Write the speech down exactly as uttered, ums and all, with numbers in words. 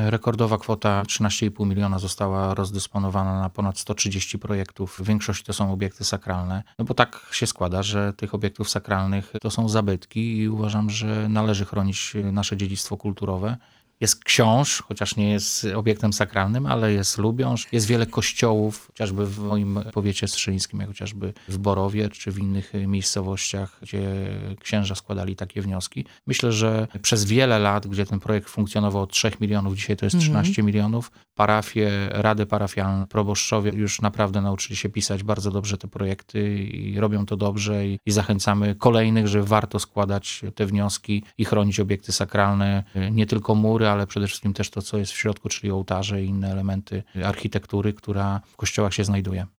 Rekordowa kwota trzynaście i pół miliona została rozdysponowana na ponad sto trzydzieści projektów. W większości to są obiekty sakralne, no bo tak się składa, że tych obiektów sakralnych to są zabytki i uważam, że należy chronić nasze dziedzictwo kulturowe. Jest książ, chociaż nie jest obiektem sakralnym, ale jest Lubiąż. Jest wiele kościołów, chociażby w moim powiecie strzyńskim, jak chociażby w Borowie, czy w innych miejscowościach, gdzie księża składali takie wnioski. Myślę, że przez wiele lat, gdzie ten projekt funkcjonował od trzech milionów, dzisiaj to jest trzynaście mhm. milionów, parafie, rady parafialne, proboszczowie już naprawdę nauczyli się pisać bardzo dobrze te projekty i robią to dobrze i, i zachęcamy kolejnych, że warto składać te wnioski i chronić obiekty sakralne, nie tylko mury, ale przede wszystkim też to, co jest w środku, czyli ołtarze i inne elementy architektury, która w kościołach się znajduje.